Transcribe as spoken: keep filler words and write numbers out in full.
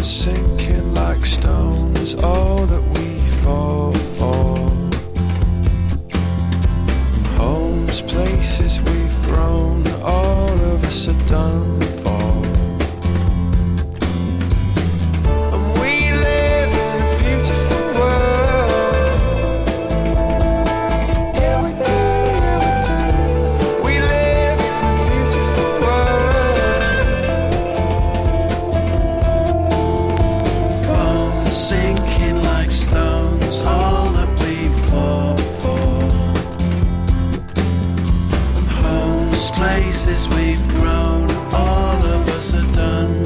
sinking like stones, all that we fall for. Homes, places we've grown, all of us are done for. And we live in a beautiful world. Yeah, we do, yeah, we do. We live in a beautiful world. Bones sinking like stones, all that we fall for. And homes, places we've grown, all of us are done